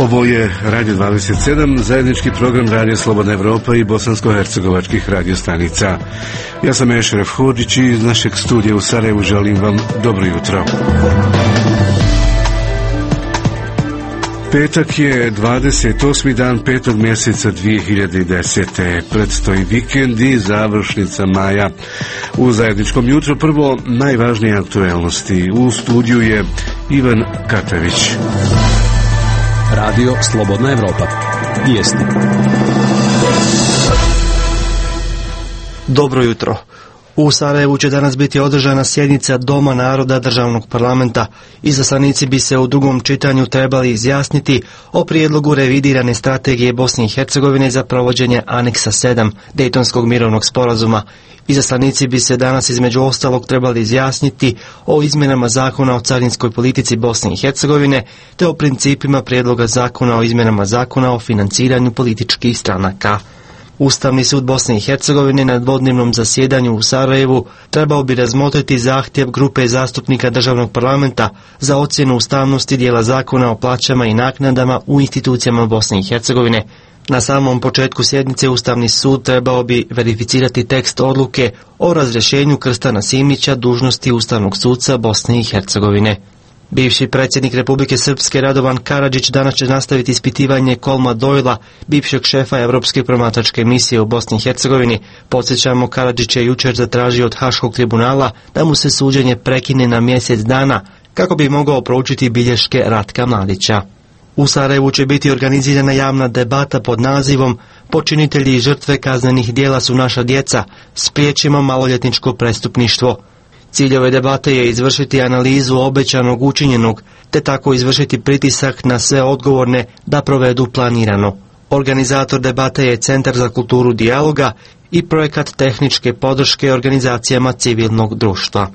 Ovo je Radio 27, zajednički program Radio Slobodna Evropa i bosansko-hercegovačkih radiostanica. Ja sam Ešref Hodžić i iz našeg studija u Sarajevu želim vam dobro jutro. Petak je 28. dan 5. mjeseca 2010. Predstoji vikend i završnica maja. U zajedničkom jutru prvo najvažnije aktuelnosti. U studiju je Ivan Katavić. Radio Slobodna Evropa. Vijesti. Dobro jutro. U Sarajevu će danas biti održana sjednica Doma naroda državnog parlamenta. Izaslanici bi se u drugom čitanju trebali izjasniti o prijedlogu revidirane strategije Bosne i Hercegovine za provođenje aneksa 7 Dejtonskog mirovnog sporazuma. Izaslanici bi se danas između ostalog trebali izjasniti o izmjenama zakona o carinskoj politici Bosne i Hercegovine te o principima prijedloga zakona o izmjenama zakona o financiranju političkih stranaka. Ustavni sud Bosne i Hercegovine na dvodnevnom zasjedanju u Sarajevu trebao bi razmotriti zahtjev grupe zastupnika državnog parlamenta za ocjenu ustavnosti dijela zakona o plaćama i naknadama u institucijama Bosne i Hercegovine. Na samom početku sjednice Ustavni sud trebao bi verificirati tekst odluke o razrješenju Krstana Simića dužnosti ustavnog suca Bosne i Hercegovine. Bivši predsjednik Republike Srpske Radovan Karadžić danas će nastaviti ispitivanje Kolma Dojla, bivšeg šefa Europske promatračke misije u Bosni i Hercegovini. Podsjećamo, Karadžić je jučer zatražio od Haškog tribunala da mu se suđenje prekine na mjesec dana kako bi mogao proučiti bilješke Ratka Mladića. U Sarajevu će biti organizirana javna debata pod nazivom Počinitelji i žrtve kaznenih djela su naša djeca, spriječimo maloljetničko prestupništvo. Cilj ove debate je izvršiti analizu obećanog učinjenog, te tako izvršiti pritisak na sve odgovorne da provedu planirano. Organizator debate je Centar za kulturu dijaloga i projekat tehničke podrške organizacijama civilnog društva.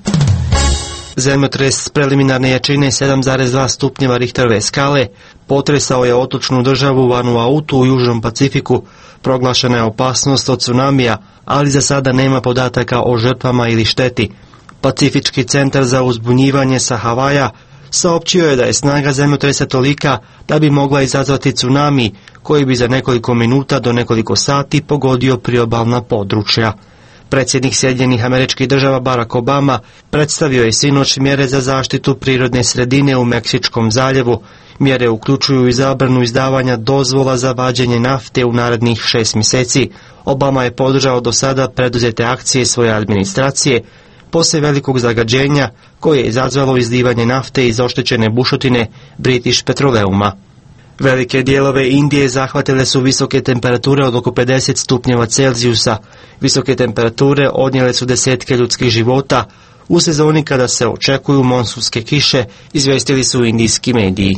Zemljotres preliminarne jačine 7,2 stupnjeva Richterove skale potresao je otočnu državu Vanuatu u Južnom Pacifiku. Proglašena je opasnost od tsunamija, ali za sada nema podataka o žrtvama ili šteti. Pacifički centar za uzbunjivanje sa Havaja saopćio je da je snaga zemljotresa tolika da bi mogla izazvati tsunami koji bi za nekoliko minuta do nekoliko sati pogodio priobalna područja. Predsjednik Sjedinjenih Američkih Država Barack Obama predstavio je sinoć mjere za zaštitu prirodne sredine u Meksičkom zaljevu. Mjere uključuju i zabranu izdavanja dozvola za vađenje nafte u narednih 6 mjeseci. Obama je podržao do sada preduzete akcije svoje administracije poslije velikog zagađenja koje je izazvalo izlivanje nafte iz oštećene bušotine British Petroleuma. Velike dijelove Indije zahvatile su visoke temperature od oko 50 stupnjeva Celzijusa. Visoke temperature odnijele su desetke ljudskih života u sezoni kada se očekuju monsunske kiše, izvijestili su indijski mediji.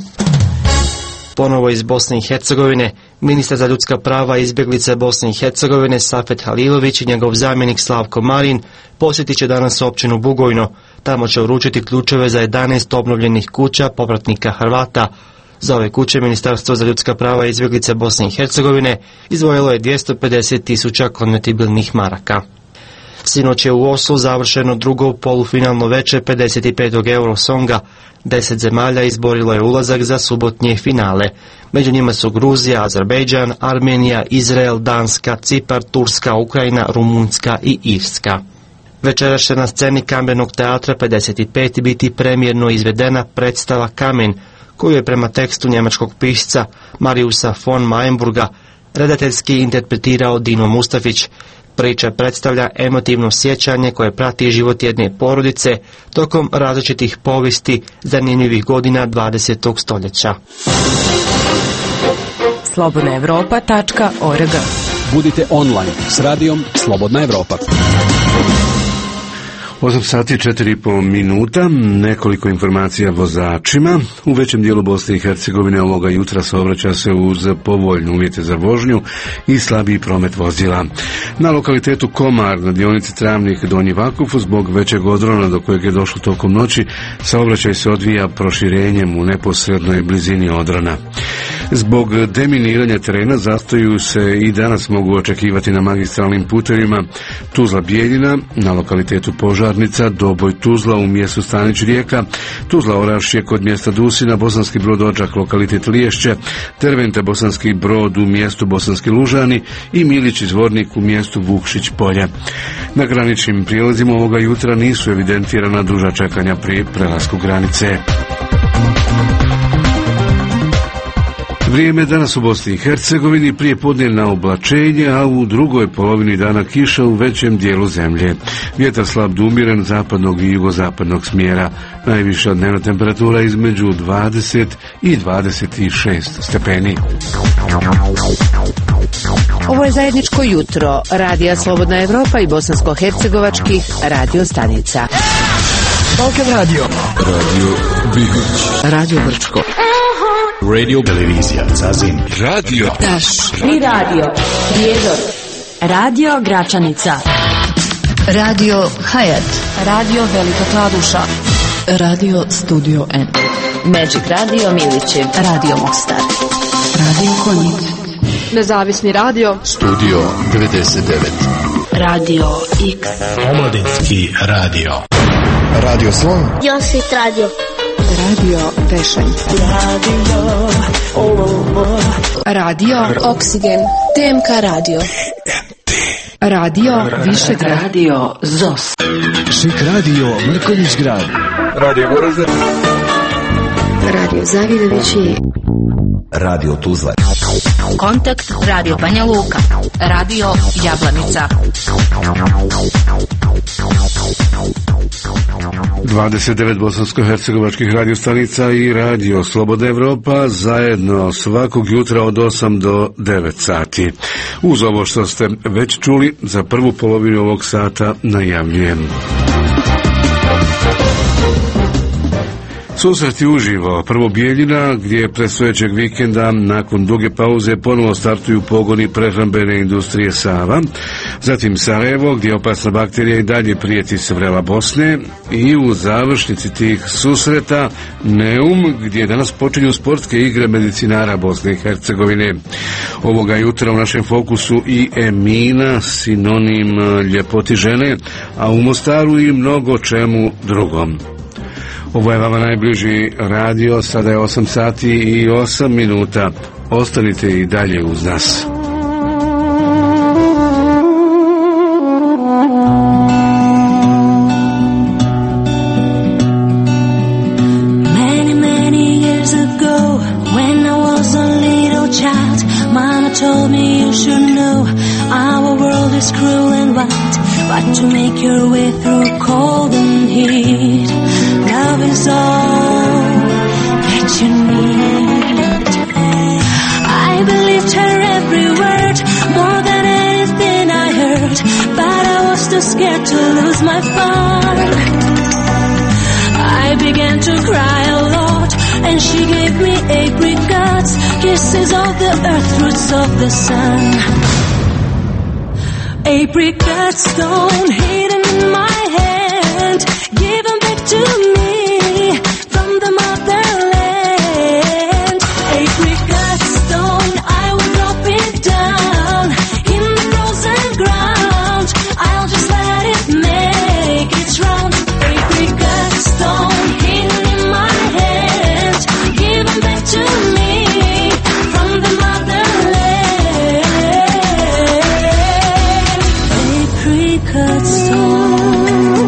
Ponovo iz Bosne i Hercegovine, ministar za ljudska prava i izbjeglice Bosne i Hercegovine Safet Halilović i njegov zamjenik Slavko Marin posjetit će danas općinu Bugojno. Tamo će uručiti ključeve za 11 obnovljenih kuća povratnika Hrvata. Za ove kuće Ministarstvo za ljudska prava i izbjeglice Bosne i Hercegovine izdvojilo je 250.000 konvertibilnih maraka. Sinoć je u Oslu završeno drugo polufinalno veče 55. Eurosonga. 10 zemalja izborilo je ulazak za subotnje finale. Među njima su Gruzija, Azerbejdžan, Armenija, Izrael, Danska, Cipar, Turska, Ukrajina, Rumunjska i Irska. Večeras će na sceni Kambenog teatra 55 biti premijerno izvedena predstava Kamen, koju je prema tekstu njemačkog pisca Mariusa von Mayenburga redateljski interpretirao Dino Mustafić. Priča predstavlja emotivno sjećanje koje prati život jedne porodice tokom različitih povijesti zanimljivih godina 20. stoljeća. slobodnaevropa.org. Budite online s radijom Slobodna Evropa. 8 sati 4,5 minuta, nekoliko informacija vozačima. U većem dijelu Bosne i Hercegovine ovoga jutra saobraća se uz povoljne uvjete za vožnju i slabiji promet vozila. Na lokalitetu Komar, na dionici Travnik Donji Vakuf, zbog većeg odrona do kojeg je došlo tokom noći, saobraćaj se odvija proširenjem u neposrednoj blizini odrona. Zbog deminiranja terena zastoju se i danas mogu očekivati na magistralnim putevima Tuzla-Bijeljina, na lokalitetu Požarnica, Doboj-Tuzla u mjestu Stanić-Rijeka, Tuzla-Orašje kod mjesta Dusina, Bosanski Brod-Odžak, lokalitet Liješće, Terventa-Bosanski Brod u mjestu Bosanski Lužani i Milić-Izvornik u mjestu Vukšić-Polje. Na graničnim prijelazima ovoga jutra nisu evidentirana duža čekanja pri prelasku granice. Vrijeme danas u Bosni i Hercegovini, prije podnevna oblačenje, a u drugoj polovini dana kiša u većem dijelu zemlje. Vjetar slab do umiren zapadnog i jugozapadnog smjera. Najviša dnevna temperatura između 20 i 26 stepeni. Ovo je zajedničko jutro Radija Slobodna Evropa i bosansko-hercegovačkih radio stanica. Balkan Radio. Radio Bihoć. Radio Brčko. Radio Televizija Zazin. Radio Taš. I radio Prijedor. Radio Gračanica. Radio Hayat. Radio Velika Kladuša. Radio Studio N. Magic Radio Milići. Radio Mostar. Radio Konjic. Nezavisni radio Studio 99. Radio X. Omladinski radio. Radio Slon. Josit radio. Radio Pešanj. Radio Oksigen. TMK radio. Radio Višeg Radio ZOS. Šik radio Mrkonjić grad. Radio Goražde. Radio Zavidovići. Radio Tuzla. Kontakt Radio Banja Luka. Radio Jablanica. 29 bosansko-hercegovačkih radiostanica i Radio Slobodna Evropa zajedno svakog jutra od 8 do 9 sati. Uz ovo što ste već čuli, za prvu polovinu ovog sata najavljujem. Susreti uživo, prvo Bijeljina, gdje predstojećeg vikenda nakon duge pauze ponovo startuju pogoni prehrambene industrije Sava, zatim Sarajevo, gdje opasna bakterija i dalje prijeti s vrela Bosne, i u završnici tih susreta Neum, gdje danas počinju sportske igre medicinara Bosne i Hercegovine. Ovoga jutra u našem fokusu i Emina, sinonim ljepoti žene, a u Mostaru i mnogo čemu drugom. Ovo je vama najbliži radio, sada je 8 sati i 8 minuta. Ostanite i dalje uz nas. Many, many years ago, when I was a little child, Mama told me you should know our world is cruel and wild, but to make your way through cold and heat, love is all that you need. I believed her every word, more than anything I heard, but I was too scared to lose my fun. I began to cry a lot, and she gave me apricots, kisses of the earth, fruits of the sun. Apricot stone hidden in my hand, given back to me from the motherland. Apricot stone, I will drop it down in the frozen ground. I'll just let it make its round. Apricot stone hidden in my hand, given back to me from the motherland. Apricot stone.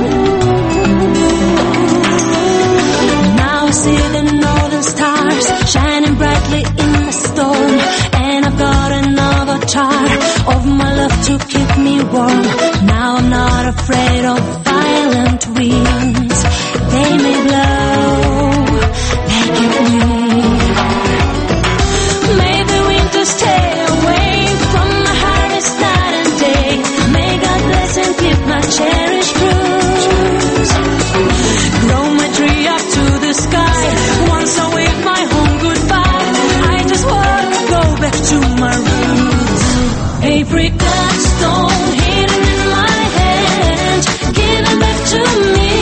Now I see the northern stars shining brightly in the storm, and I've got an avatar of my love to keep me warm. Now I'm not afraid of violent winds. They may blow like a wind. May the winter stay away from my harvest night and day. May God bless and keep my cherished fruits. Grow my tree up to the sky. Once I wave my home goodbye, I just wanna go back to my roots. Apricot stone hidden in my hand, given back to me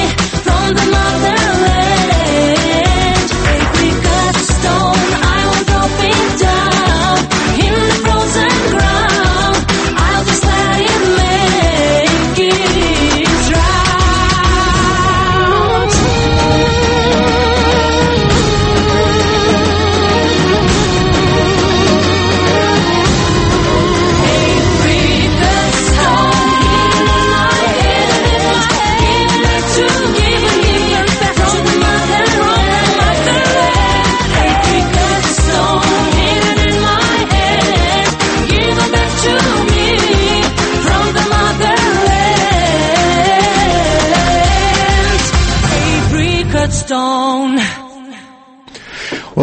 from the motherland. Apricot stone, I will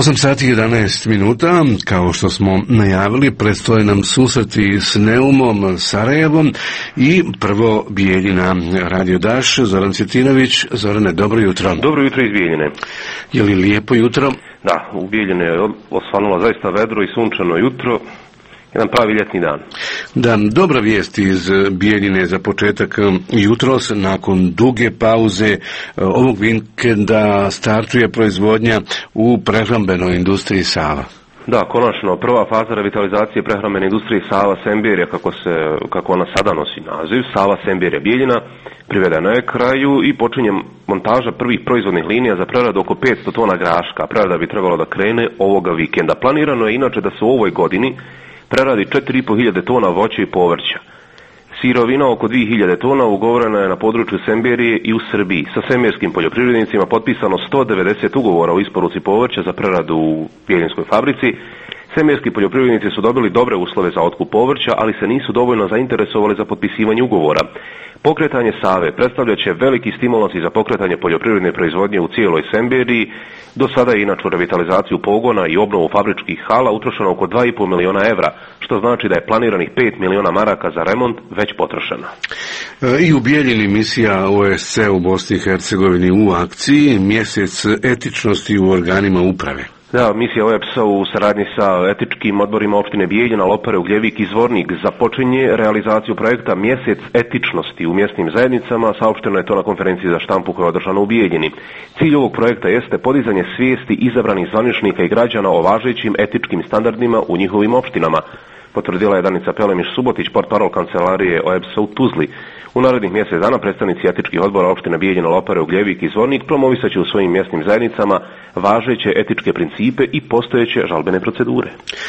8 sati 11 minuta, kao što smo najavili, predstoje nam susreti s Neumom Sarajevom i prvo Bijeljina. Radio Daš, Zoran Cvjetinović. Zorane, dobro jutro. Dobro jutro iz Bijeljine. Je li lijepo jutro? Da, u Bijeljine je osvanulo zaista vedro i sunčano jutro. Jedan pravi ljetni dan. Da, dobra vijest iz Bijeljine za početak jutros, nakon duge pauze ovog vikenda startuje proizvodnja u prehrambenoj industriji Sava. Da, konačno, prva faza revitalizacije prehrambene industrije Sava Semberija, kako ona sada nosi naziv, Sava Semberija Bijeljina, privedena je kraju i počinje montaža prvih proizvodnih linija za preradu oko 500 tona graška. Prerada bi trebalo da krene ovoga vikenda. Planirano je inače da se u ovoj godini preradi 4.500 tona voća i povrća. Sirovina oko 2.000 tona ugovorena je na području Semberije i u Srbiji. Sa semberskim poljoprivrednicima potpisano 190 ugovora o isporuci povrća za preradu u Bijeljinskoj fabrici. Semberski poljoprivrednici su dobili dobre uslove za otkup povrća, ali se nisu dovoljno zainteresovali za potpisivanje ugovora. Pokretanje Save predstavlja će veliki stimulans i za pokretanje poljoprivredne proizvodnje u cijeloj Semberiji. Do sada je inače u revitalizaciju pogona i obnovu fabričkih hala utrošeno oko 2,5 miliona evra, što znači da je planiranih 5 miliona maraka za remont već potrošena. I u Bijeljini misija OSC u Bosni i Hercegovini u akciji, mjesec etičnosti u organima uprave. Da, misija OEPS-a u saradnji sa etičkim odborima opštine Bijeljina, Lopare, Ugljevik i Zvornik započinje realizaciju projekta Mjesec etičnosti u mjesnim zajednicama. Saopšteno je to na konferenciji za štampu koja je održana u Bijeljini. Cilj ovog projekta jeste podizanje svijesti izabranih zvaničnika i građana o važećim etičkim standardima u njihovim opštinama, potvrdila je Danica Pelemiš-Subotić, portparol kancelarije OEPS-a u Tuzli. U narednih mjesec dana predstavnici etičkih odbora opštine Bijeljina, Lopare, Ugljevik i Zvornik promovisaće u svojim mjesnim zajednicama važeće etičke principe i postojeće žalbene procedure.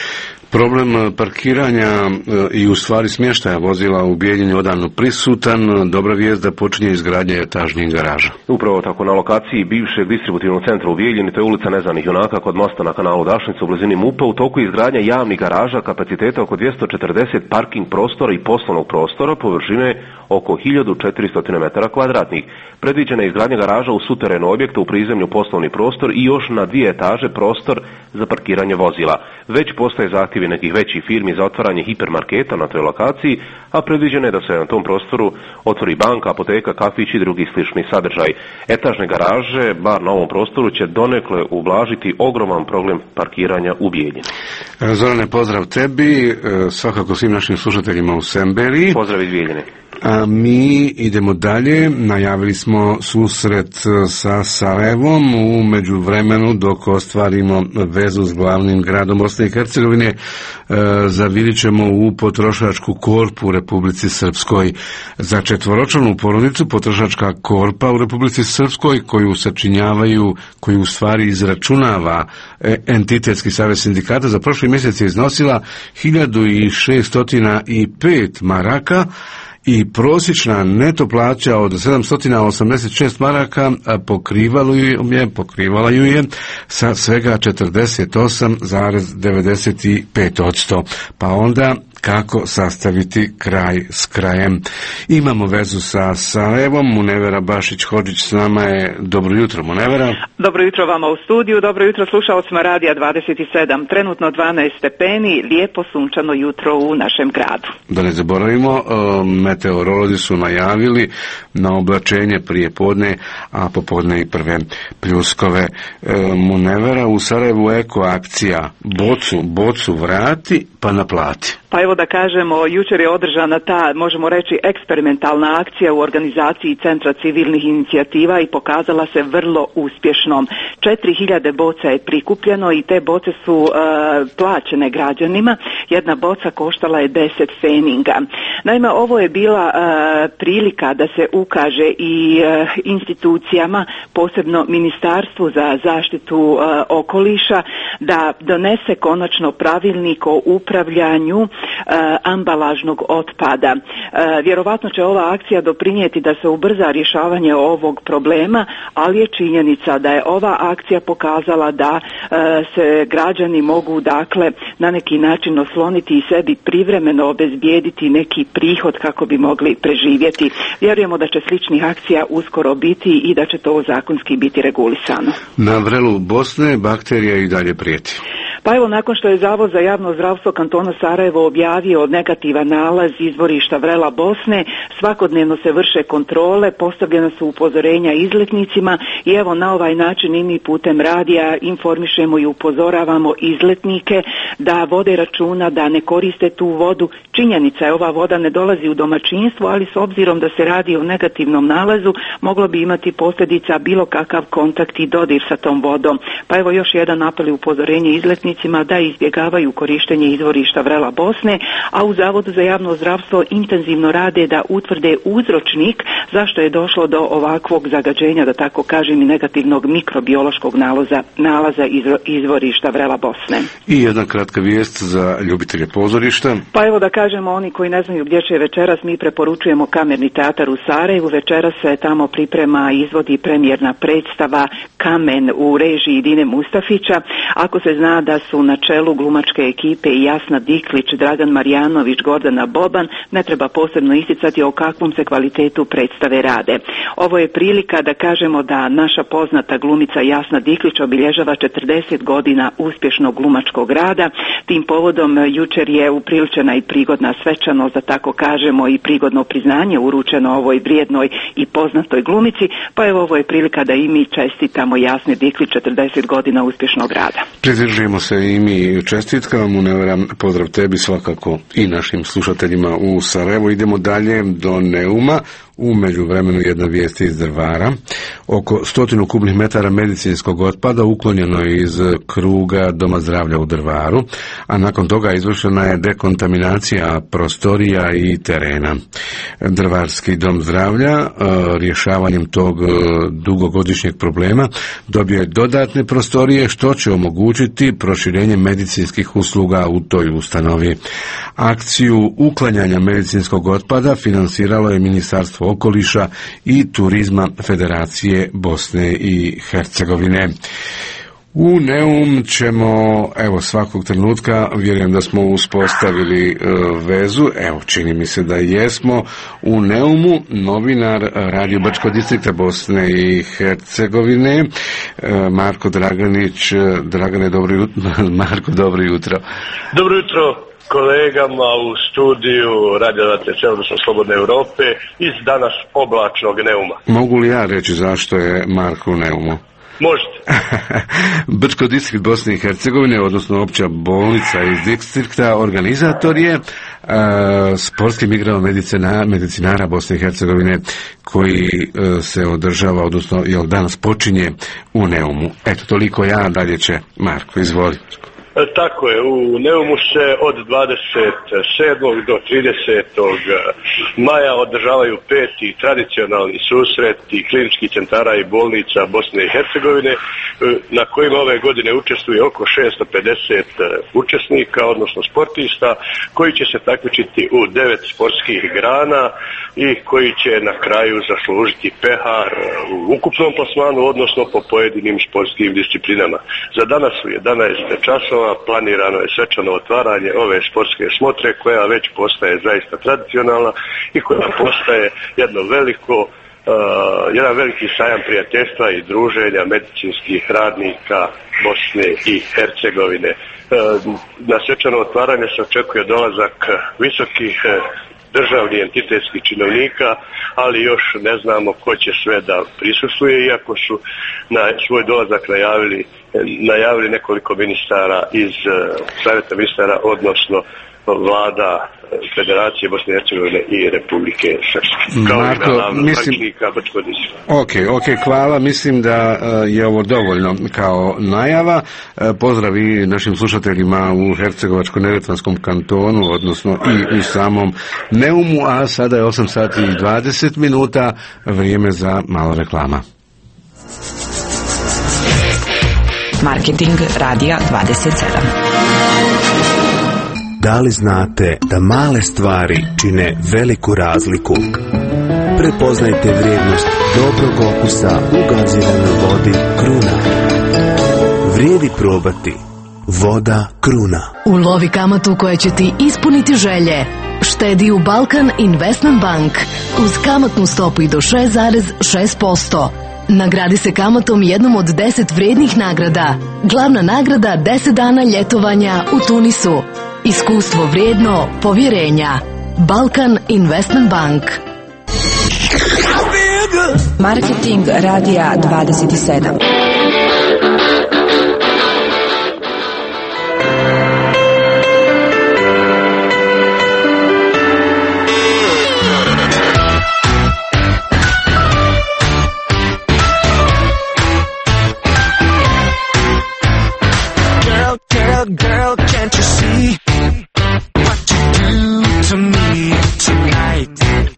Problem parkiranja i u stvari smještaja vozila u Bijeljini odavno prisutan. Dobra vijest da počinje izgradnja etažnih garaža. Upravo tako, na lokaciji bivšeg distributivnog centra u Bijeljini, to je ulica Neznanih junaka kod mosta na kanalu Dašnica u blizini MUP-a, u toku izgradnja javnih garaža kapaciteta oko 240 parking prostora i poslovnog prostora površine oko 1400 metara kvadratnih. Predviđena je izgradnja garaža u suterenu objekta, u prizemlju poslovni prostor i još na 2 etaže prostor za parkiranje vozila. Već postoje zahtjevi nekih većih firmi za otvaranje hipermarketa na toj lokaciji, a predviđeno je da se na tom prostoru otvori banka, apoteka, kafić i drugi slični sadržaj. Etažne garaže, bar na ovom prostoru, će donekle ublažiti ogroman problem parkiranja u Bijeljini. Zorane, pozdrav tebi, svakako svim našim slušateljima u Semberiji. Pozdrav iz Bijeljine. A mi idemo dalje, najavili smo susret sa Sarajevom, u međuvremenu dok ostvarimo vezu s glavnim gradom Bosne i Hercegovine, zavidit ćemo u potrošačku korpu u Republici Srpskoj. Za 4-članu porodicu potrošačka korpa u Republici Srpskoj, koju sačinjavaju, koju u stvari izračunava Entitetski savez sindikata, za prošli mjesec je iznosila 1605 maraka, i prosječna neto plaća od 786 maraka pokrivala ju je sa svega 48,95%. Pa onda kako sastaviti kraj s krajem. Imamo vezu sa Sarajevom. Munevera Bašić-Hodžić s nama je. Dobro jutro, Munevera. Dobro jutro vama u studiju, dobro jutro slušalcima Radija 27. Trenutno 12 stepeni, lijepo sunčano jutro u našem gradu. Da ne zaboravimo, meteorolozi su najavili na oblačenje prije podne, a popodne i prve pljuskove. Munevera, u Sarajevu eko akcija bocu vrati pa naplati. Pa evo da kažemo, jučer je održana ta, možemo reći, eksperimentalna akcija u organizaciji Centra civilnih inicijativa i pokazala se vrlo uspješnom. 4000 boca je prikupljeno i te boce su plaćene građanima. Jedna boca koštala je 10 feninga. Naime, ovo je bila prilika da se ukaže i institucijama, posebno Ministarstvu za zaštitu okoliša, da donese konačno pravilnik o upravljanju ambalažnog otpada. Vjerovatno će ova akcija doprinijeti da se ubrza rješavanje ovog problema, ali je činjenica da je ova akcija pokazala da se građani mogu dakle na neki način osloboditi ukloniti i sebi privremeno obezbijediti neki prihod kako bi mogli preživjeti. Vjerujemo da će sličnih akcija uskoro biti i da će to zakonski biti regulisano. Na vrelu Bosne bakterija i dalje prijeti. Pa evo, nakon što je Zavod za javno zdravstvo kantona Sarajevo objavio negativan nalaz izvorišta vrela Bosne, svakodnevno se vrše kontrole, postavljena su upozorenja izletnicima i evo na ovaj način i mi putem radija informišemo i upozoravamo izletnike da vode računa, da ne koriste tu vodu. Činjenica je, ova voda ne dolazi u domaćinstvo, ali s obzirom da se radi o negativnom nalazu, moglo bi imati posljedica bilo kakav kontakt i dodir sa tom vodom. Pa evo još jedan apel i upozorenje izletnicima da izbjegavaju korištenje izvorišta vrela Bosne, a u Zavodu za javno zdravstvo intenzivno rade da utvrde uzročnik zašto je došlo do ovakvog zagađenja, da tako kažem, i negativnog mikrobiološkog nalaza izvorišta vrela Bosne. I jedna kratka vijest za ljubitelje pozorišta. Pa evo da kažemo, oni koji ne znaju gdje će večeras, mi preporučujemo Kamerni teatar u Sarajevu. Večeras se tamo priprema i izvodi premijerna predstava Kamen u režiji Dine Mustafića. Ako se zna da su na čelu glumačke ekipe i Jasna Diklić, Dragan Marjanović, Gordana Boban, ne treba posebno isticati o kakvom se kvalitetu predstave rade. Ovo je prilika da kažemo da naša poznata glumica Jasna Diklić obilježava 40 godina uspješnog glumačkog rada. Tim povodom jučer je upriličena i prigodna svečanost, da tako kažemo, i prigodno priznanje uručeno ovoj vrijednoj i poznatoj glumici, pa evo ovo je prilika da i mi čestitamo Jasni Diklić 40 godina uspješnog rada. Pridružujemo se i mi čestitkama, Munevera, pozdrav tebi, svakako i našim slušateljima u Sarajevu. Idemo dalje do Neuma. U međuvremenu jedna vijest iz Drvara. Oko 100 kubnih metara medicinskog otpada uklonjeno je iz kruga Doma zdravlja u Drvaru, a nakon toga izvršena je dekontaminacija prostorija i terena. Drvarski dom zdravlja rješavanjem tog dugogodišnjeg problema dobio je dodatne prostorije, što će omogućiti proširenje medicinskih usluga u toj ustanovi. Akciju uklanjanja medicinskog otpada financiralo je Ministarstvo okoliša i turizma Federacije Bosne i Hercegovine. U Neum ćemo, evo, svakog trenutka, vjerujem da smo uspostavili vezu, evo, čini mi se da jesmo, u Neumu novinar Radio Bačkog distrikta Bosne i Hercegovine, Marko Draganić. Dragane, Marko, dobro jutro. Dobro jutro kolegama u studiju Radio odnosno Slobodne Europe iz danas oblačnog Neuma. Mogu li ja reći zašto je Marko u Neumu? Možete. Brčko distrikt Bosne i Hercegovine, odnosno opća bolnica iz distrikta, organizator je sportski igrao medicinara Bosne i Hercegovine koji se održava, odnosno danas počinje u Neumu. Eto, toliko ja, dalje će Marko, izvoli. Tako je, u Neumu se od 27. do 30. maja održavaju 5. tradicionalni susreti kliničkih centara i bolnica Bosne i Hercegovine, na kojima ove godine učestvuje oko 650 učesnika, odnosno sportista, koji će se takmičiti u 9 sportskih grana i koji će na kraju zaslužiti pehar u ukupnom plasmanu, odnosno po pojedinim sportskim disciplinama. Za danas u 11 časova planirano je svečano otvaranje ove sportske smotre, koja već postaje zaista tradicionalna i koja postaje jedan veliki sajam prijateljstva i druženja medicinskih radnika Bosne i Hercegovine. Na svečano otvaranje se očekuje dolazak visokih državnih entitetskih činovnika, ali još ne znamo ko će sve da prisustvuje, iako su na svoj dolazak najavili nekoliko ministara iz Savjeta ministara, odnosno vlada Federacije Bosne i Hercegovine i Republike Srpske. Marko, Ok, hvala. Mislim da je ovo dovoljno kao najava. Pozdrav i našim slušateljima u Hercegovačko-neretvanskom kantonu, odnosno i u samom Neumu, a sada je 8 sati i 20 minuta, vrijeme za malo reklama. Marketing Radija 27. Da li znate da male stvari čine veliku razliku? Prepoznajte vrijednost dobrog okusa u gaziranoj vodi Kruna. Vrijedi probati. voda, kruna. Ulovi kamatu koja će ti ispuniti želje. Štedi u Balkan Investment Bank uz kamatnu stopu i do 6,6%. Nagradi se kamatom jednom od 10 vrijednih nagrada. Glavna nagrada 10 dana ljetovanja u Tunisu. Iskustvo vrijedno povjerenja. Balkan Investment Bank. Marketing radija 27. Girl, can't you see what you do to me tonight?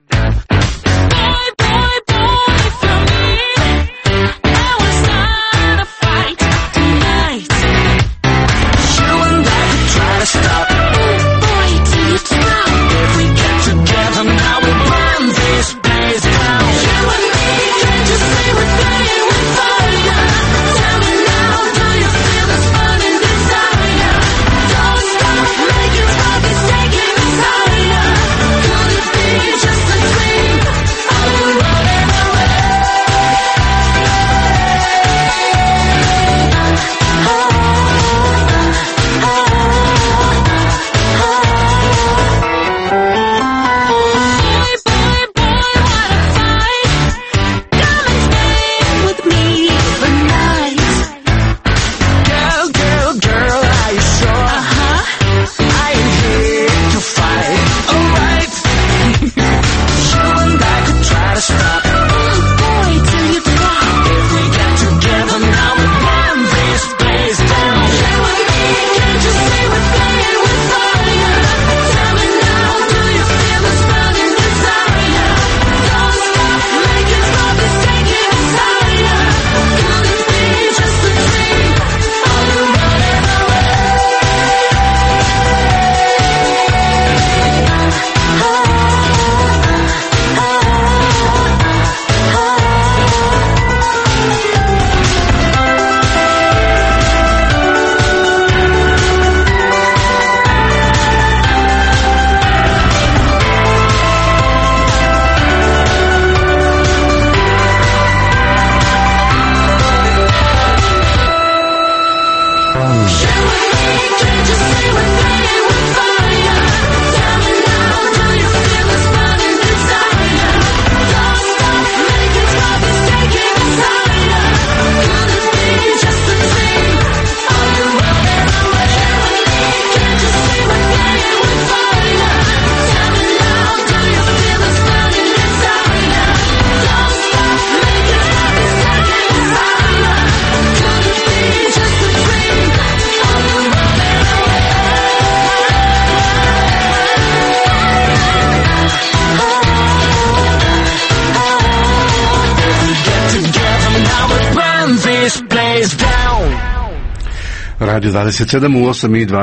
Boy, for me, I will start a fight tonight. You and I could try to stop. Boy, till you drop. If we get together now, we'll burn this place down. You and me, can't you see we're playing with fire? Tell me now, do you feel this burning desire? Radio 27 u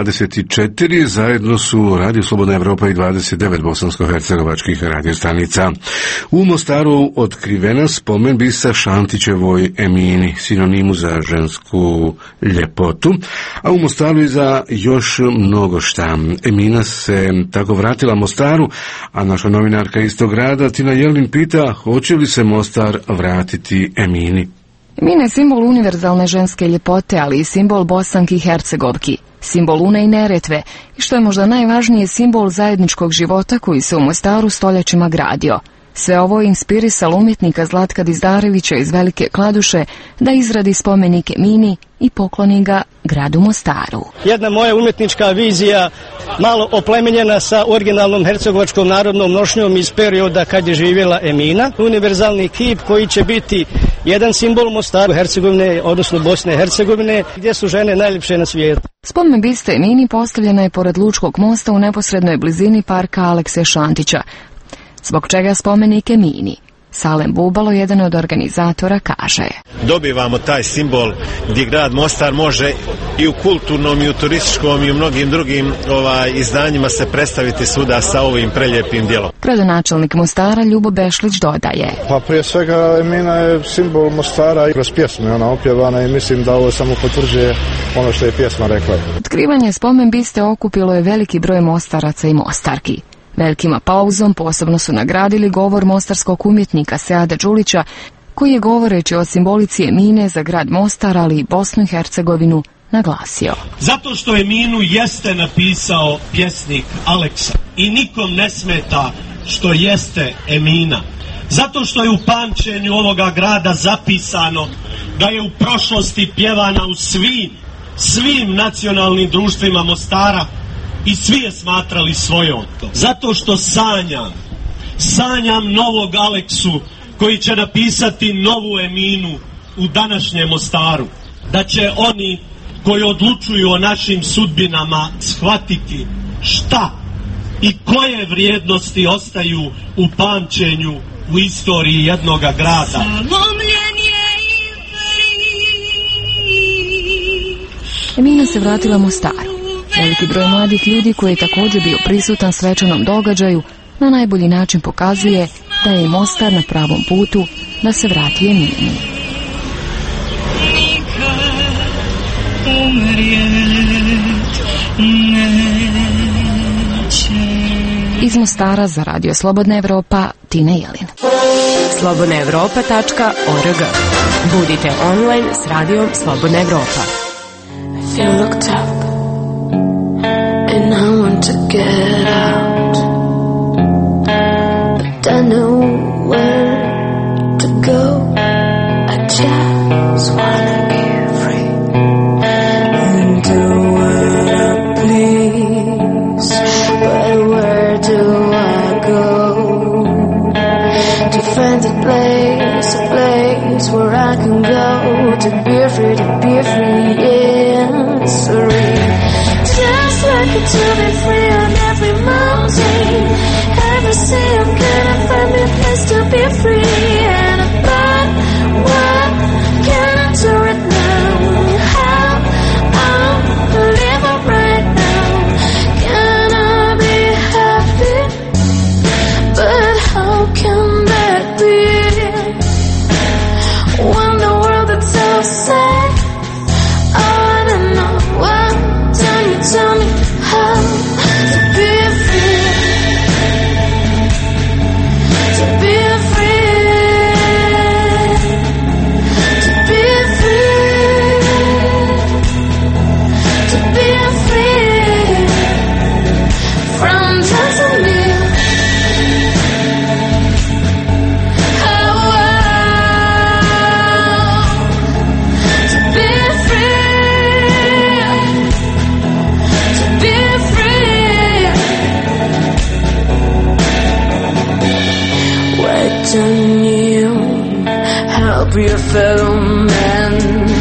8:24 zajedno su Radio Slobodna Evropa i 29 bosansko-hercegovačkih radiostanica. U Mostaru otkrivena spomen bisa Šantićevoj Emini, sinonimu za žensku ljepotu, a u Mostaru i za još mnogo šta. Emina se tako vratila Mostaru, a naša novinarka iz tog grada Tina Jelin pita hoće li se Mostar vratiti Emini. Emina je simbol univerzalne ženske ljepote, ali i simbol Bosanki i Hercegovki, simbol Une i Neretve i što je možda najvažnije simbol zajedničkog života koji se u Mostaru stoljećima gradio. Sve ovo je inspirisalo umjetnika Zlatka Dizdarevića iz Velike Kladuše da izradi spomenik Emini i pokloni ga gradu Mostaru. Jedna moja umjetnička vizija, malo oplemenjena sa originalnom hercegovačkom narodnom nošnjom iz perioda kad je živjela Emina. Univerzalni kip koji će biti jedan simbol Mostaru, Hercegovine, odnosno Bosne i Hercegovine, gdje su žene najljepše na svijetu. Spomen biste Emini postavljena je pored Lučkog mosta u neposrednoj blizini parka Alekse Šantića. Zbog čega spomenik Emini? Salem Bubalo, jedan od organizatora, kaže: Dobivamo taj simbol gdje grad Mostar može i u kulturnom i u turističkom i u mnogim drugim izdanjima se predstaviti svuda sa ovim preljepim djelom. Gradonačelnik Mostara Ljubo Bešlić dodaje: Pa prije svega Emina je simbol Mostara i kroz pjesme ona opjevana i mislim da ovo samo potvrđuje ono što je pjesma rekla. Otkrivanje spomen biste okupilo je veliki broj Mostaraca i Mostarki. Velikim aplauzom posebno su nagradili govor mostarskog umjetnika Seada Đulića, koji je govoreći o simbolici Emine za grad Mostar, ali i Bosnu i Hercegovinu, naglasio: Zato što Eminu jeste napisao pjesnik Aleksa i nikom ne smeta što jeste Emina. Zato što je u pamćenju ovoga grada zapisano da je u prošlosti pjevana u svim nacionalnim društvima Mostara i svi je smatrali svojom. Zato što sanjam novog Aleksu koji će napisati novu Eminu u današnjem Mostaru. Da će oni koji odlučuju o našim sudbinama shvatiti šta i koje vrijednosti ostaju u pamćenju u istoriji jednoga grada. Emina se vratila Mostaru. Veliki broj mladih ljudi koji je također bio prisutan svečanom događaju na najbolji način pokazuje da je i Mostar na pravom putu da se vrati Emini. Iz Mostara za Radio Slobodna Evropa, Tina Jelin. slobodnaevropa.org. Budite online s Radijom Slobodna Evropa. If you looked up and I want to get out, but I know where to go. I just wanna be free and do what I please. But where do I go to find a place where I can go to be free, yes, free. Just like it to be free on every mountain, every sea I'm gonna find me a place to be free. And I thought, what can I do right now? How I'll live it right now. Can I be happy? But how can that be when the world is so sad? I wanna know, what can you tell me how to be free? To be free, to be free, to be free from Tanzania. Don't you help your fellow man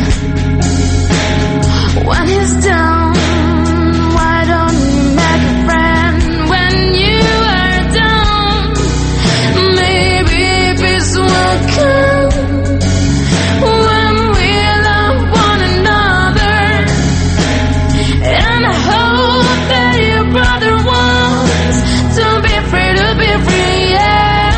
when he's down? Why don't you make a friend when you are down? Maybe peace will come when we love one another. And I hope that your brother wants to be free, to be free, yeah.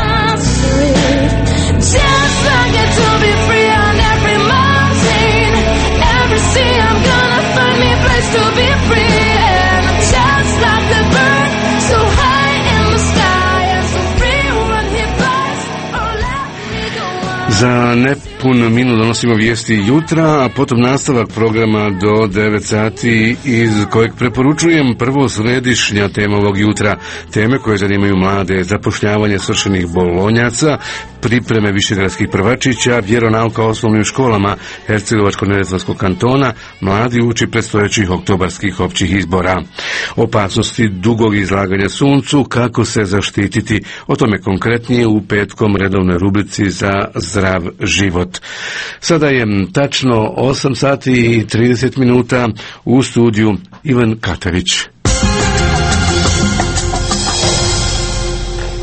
Just like it to be free on every mountain, every sea I'm gonna find me a place to be free. And I'm just like the bird, so high in the sky and so free when he flies. Oh, let me go on. Za nepun minut donosimo vijesti jutra, a potom nastavak programa do 9 sati iz kojeg preporučujem prvo središnja tema ovog jutra. Teme koje zanimaju mlade: zapošljavanje svršenih bolonjaca, pripreme višegradskih prvačića, vjeronauka u osnovnim školama Hercegovačko-neretvanskog kantona, mladi uči predstojećih oktobarskih općih izbora. Opasnosti dugog izlaganja suncu, kako se zaštititi, o tome konkretnije u petkom redovnoj rubrici za zdrav život. Sada je tačno 8 sati i 30 minuta, u studiju Ivan Katavić.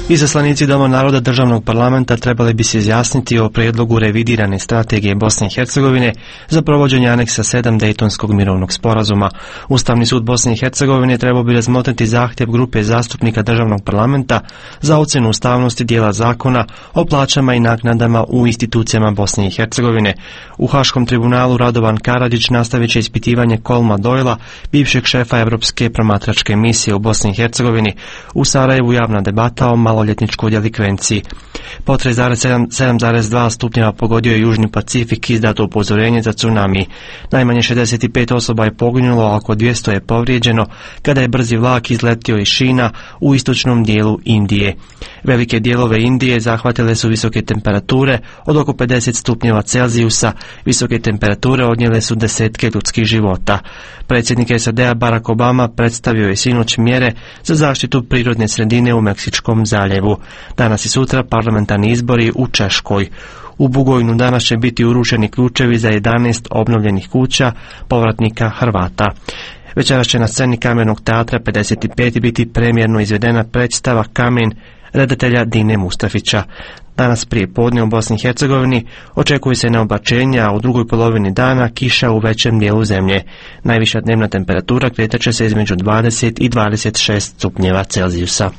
Izaslanici Doma naroda državnog parlamenta trebali bi se izjasniti o prijedlogu revidirane strategije Bosne i Hercegovine za provođenje aneksa 7 Dejtonskog mirovnog sporazuma. Ustavni sud Bosne i Hercegovine trebao bi razmotriti zahtjev grupe zastupnika državnog parlamenta za ocjenu ustavnosti dijela zakona o plaćama i naknadama u institucijama Bosne i Hercegovine. U Haškom tribunalu Radovan Karadžić nastavit će ispitivanje Kolma Doyla, bivšeg šefa Europske promatračke misije u Bosni i Hercegovini. U Sarajevu javna debata o maloljetničkoj delikvenciji. Potres 7,2 stupnjeva pogodio je Južni Pacifik, izdato upozorenje za tsunami. Najmanje 65 osoba je poginulo, a oko 200 je povrijeđeno kada je brzi vlak izletio iz Šina u istočnom dijelu Indije. Velike dijelove Indije zahvatile su visoke temperature od oko 50 stupnjeva Celzijusa. Visoke temperature odnijele su desetke ljudskih života. Predsjednik SAD-a Barack Obama predstavio je sinoć mjere za zaštitu prirodne sredine u Meksičkom zaljevu. Danas i sutra parlamentarni izbori u Češkoj. U Bugojnu danas će biti urušeni ključevi za 11 obnovljenih kuća povratnika Hrvata. Večeras će na sceni Kamenog teatra 55 biti premijerno izvedena predstava Kamen redatelja Dine Mustafića. Danas prije podne u Bosni i Hercegovini očekuje se neoblačenje, a u drugoj polovini dana kiša u većem dijelu zemlje. Najviša dnevna temperatura kretat će se između 20 i 26 stupnjeva Celzijusa.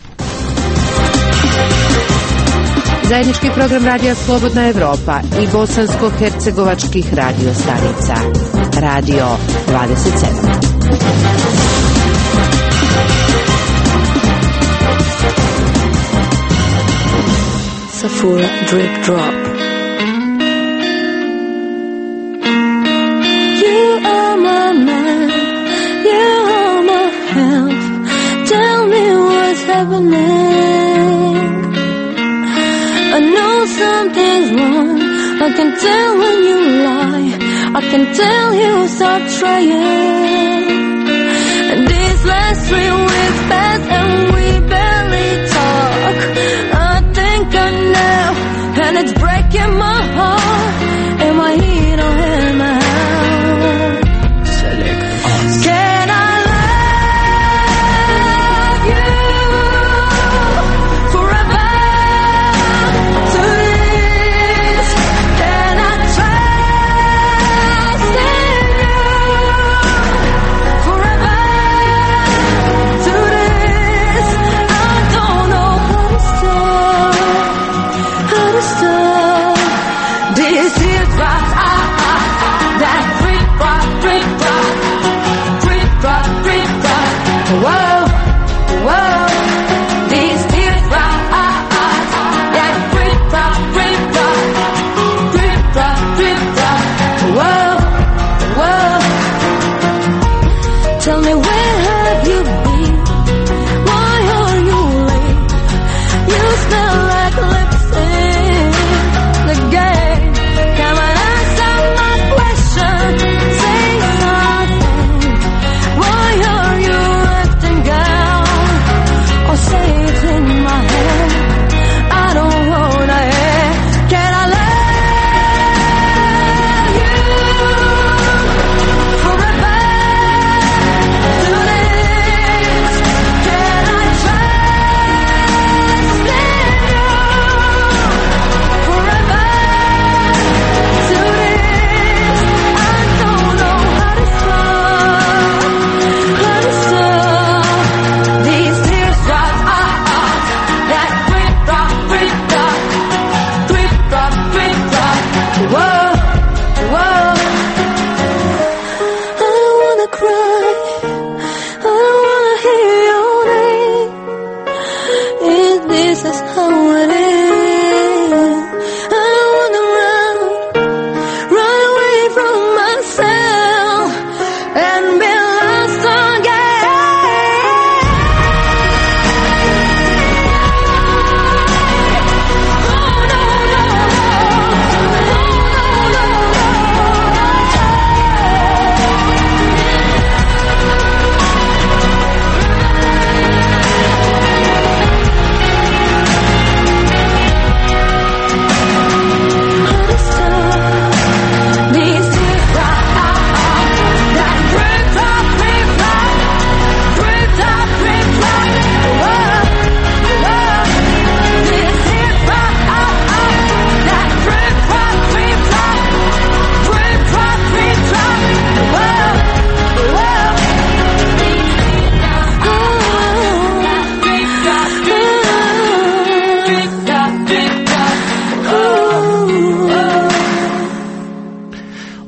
Zajednički program Radija Slobodna Evropa i bosansko-hercegovačkih radio stanica. Radio 27. Safura Drip Drop. You are my man, you are my health. Tell me what's happening. I know something's wrong. I can tell when you lie. I can tell you stop trying. And these last 3 weeks passed and we barely talk. I think I know, and it's breaking my heart. Am I here or am I out? Can I love you forever? To this, can I trust in you?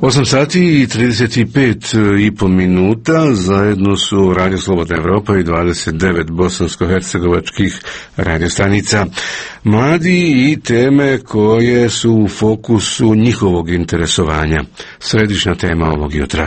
8 sati i 35,5 minuta, zajedno su Radio Slobodna Evropa i 29 bosansko-hercegovačkih radiostanica. Mladi i teme koje su u fokusu njihovog interesovanja. Središnja tema ovog jutra.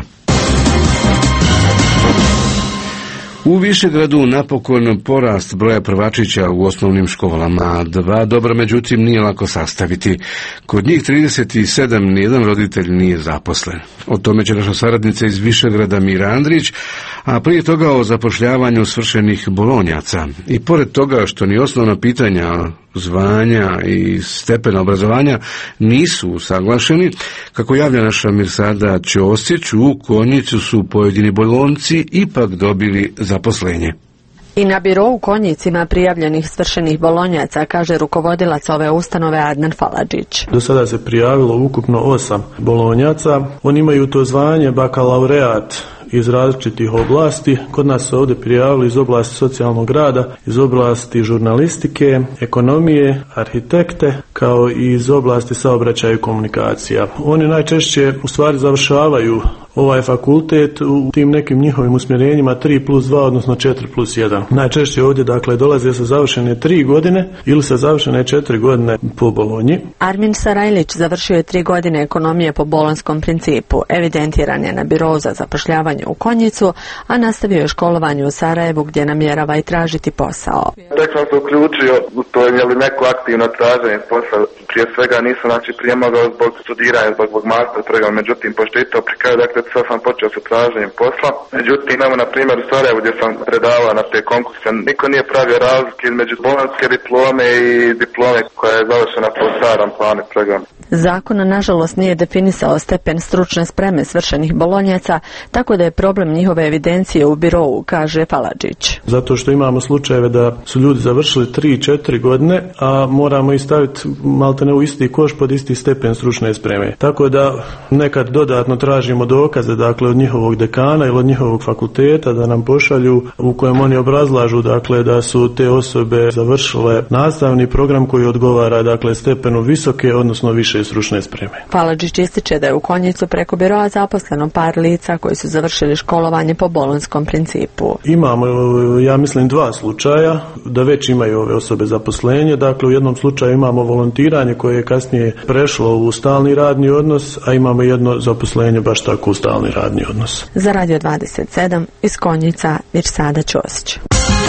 U Višegradu napokon porast broja prvačića u osnovnim školama. Dva dobra, međutim, nije lako sastaviti. Kod njih 37 nijedan roditelj nije zaposlen. O tome će naša saradnica iz Višegrada Mira Andrić, a prije toga o zapošljavanju svršenih bolonjaca. I pored toga što ni osnovna pitanja zvanja i stepena obrazovanja nisu usaglašeni, kako javlja naša Mirsada Ćosić, u Konjicu su pojedini bolonci ipak dobili zaposlenje. I na birou u Konjicima prijavljenih svršenih bolonjaca, kaže rukovodilac ove ustanove Adnan Faladžić. Do sada se prijavilo ukupno 8 bolonjaca. Oni imaju to zvanje bakalaureat iz različitih oblasti. Kod nas su ovdje prijavili iz oblasti socijalnog rada, iz oblasti žurnalistike, ekonomije, arhitekte, kao i iz oblasti saobraćaja i komunikacija. Oni najčešće u stvari završavaju ovaj fakultet u tim nekim njihovim usmjerenjima 3+2, odnosno 4+1. Najčešće ovdje dakle dolaze sa završene 3 godine ili sa završene 4 godine po Bolonji. Armin Sarajlić završio je 3 godine ekonomije po bolonskom principu. Evidentiran je na birou za zapošljavanje u Konjicu, a nastavio je školovanje u Sarajevu gdje namjerava i tražiti posao. Tek sam se uključio u to je li neko aktivno traženje posla. Prije svega nisam prije mogao zbog studiranja, zbog master programa, međutim pošto je to pri kraju, dakle sad sam počeo sa traženjem posla. Međutim imamo na primjer u Sarajevu gdje sam predavao na te konkurse, niko nije pravio razlike između bolonjske diplome i diplome koja je završena po starom planu programa. Zakon nažalost nije definisao stepen stručne spreme svršenih bolonjaca, tako da je problem njihove evidencije u birou, kaže Faladžić. Zato što imamo slučajeve da su ljudi završili 3-4 godine, a moramo ih staviti maltene u isti koš pod isti stepen stručne spreme. Tako da nekad dodatno tražimo dokaze, dakle od njihovog dekana ili od njihovog fakulteta da nam pošalju u kojem oni obrazlažu dakle da su te osobe završile nastavni program koji odgovara dakle stepenu visoke, odnosno više stručne spreme. Faladžić ističe da je u Konjicu preko biroa zaposleno par lica koji su završili školovanje po bolonskom principu. Imamo, ja mislim, 2 slučaja da već imaju ove osobe zaposlenje. Dakle, u jednom slučaju imamo volontiranje koje je kasnije prešlo u stalni radni odnos, a imamo jedno zaposlenje baš tako u stalni radni odnos. Za Radio 27 iz Konjica, Mirsada Ćosić.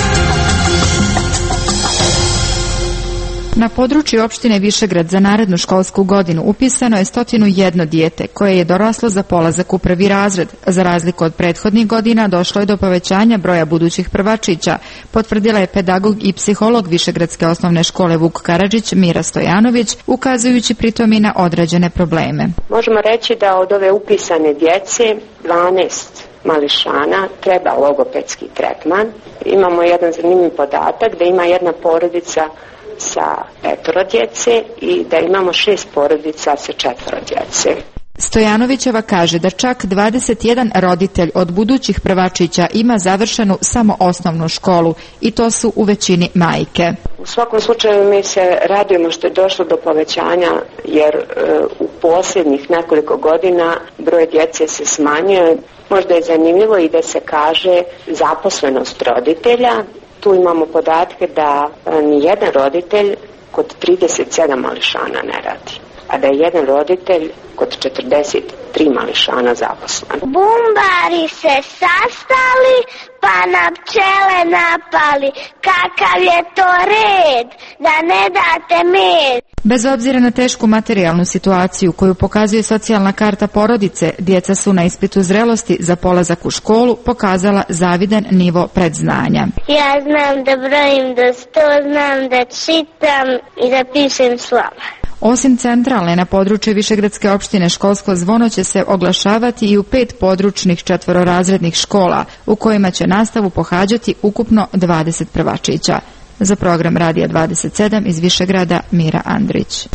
Na području opštine Višegrad za narednu školsku godinu upisano je 101 dijete koje je doraslo za polazak u prvi razred. Za razliku od prethodnih godina došlo je do povećanja broja budućih prvačića, potvrdila je pedagog i psiholog Višegradske osnovne škole Vuk Karadžić Mira Stojanović, ukazujući pritom i na određene probleme. Možemo reći da od ove upisane djece 12 mališana treba logopedski tretman. Imamo jedan zanimljiv podatak da ima jedna porodica sa 5 djece i da imamo 6 porodica sa 4 djece. Stojanovićeva kaže da čak 21 roditelj od budućih prvačića ima završenu samo osnovnu školu i to su u većini majke. U svakom slučaju mi se radujemo što je došlo do povećanja jer u posljednjih nekoliko godina broj djece se smanjuje. Možda je zanimljivo i da se kaže zaposlenost roditelja. Tu imamo podatke da nijedan roditelj kod 37 mališana ne radi, a da je jedan roditelj kod 43 mališana zaposlen. Bumbari se sastali, pa na pčele napali. Kakav je to red, da ne date med? Bez obzira na tešku materijalnu situaciju koju pokazuje socijalna karta porodice, djeca su na ispitu zrelosti za polazak u školu pokazala zavidan nivo predznanja. Ja znam da brojim do 100, znam da čitam i da pišem slova. Osim centralne, na području Višegradske opštine školsko zvono će se oglašavati i u 5 područnih četvororazrednih škola, u kojima će nastavu pohađati ukupno 20 prvačića. Za program Radija 27 iz Višegrada Mira Andrić.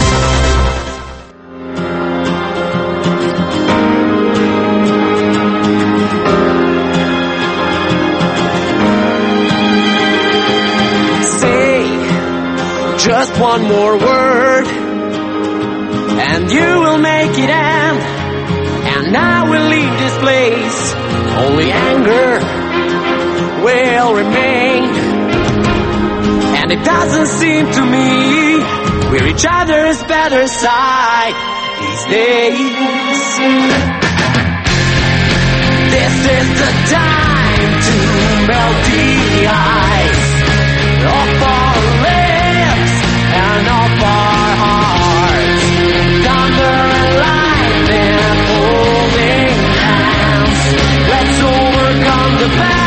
Say just one more word and you will make it end. For now we'll leave this place. Only anger will remain. And it doesn't seem to me we're each other's better side these days. This is the time to melt the ice off our lips and off our hearts. Thunder and lightning holding hands. Let's overcome the past.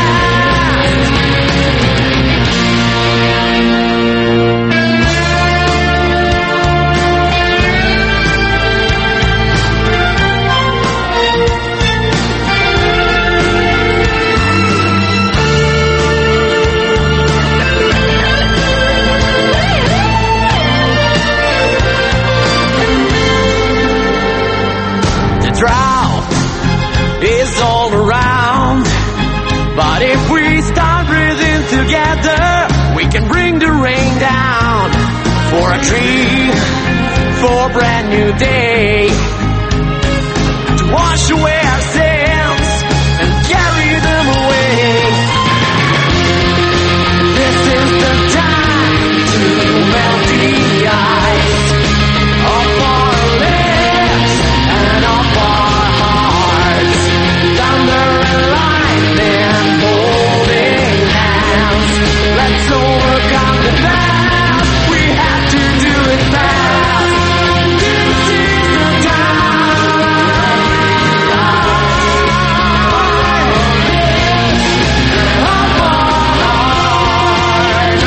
Drought is all around, but if we start breathing together, we can bring the rain down for a dream, for a brand new day, to wash away our sins and carry them away. This is the time to melt the ice off our lips and off our hearts. Thunder and lightning holding hands. Let's overcome the past. We have to do it fast. This is the time. Of our hearts.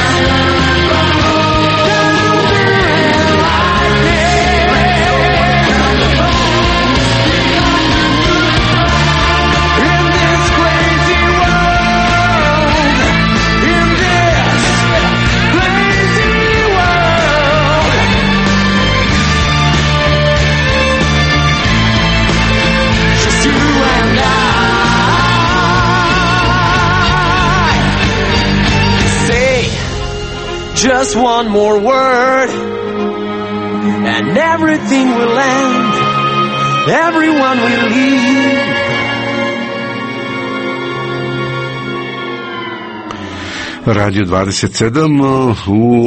Thunder and in this crazy world, in this crazy world, just you and I. Say just one more word, and everything will end. Everyone will leave. Radio 27 u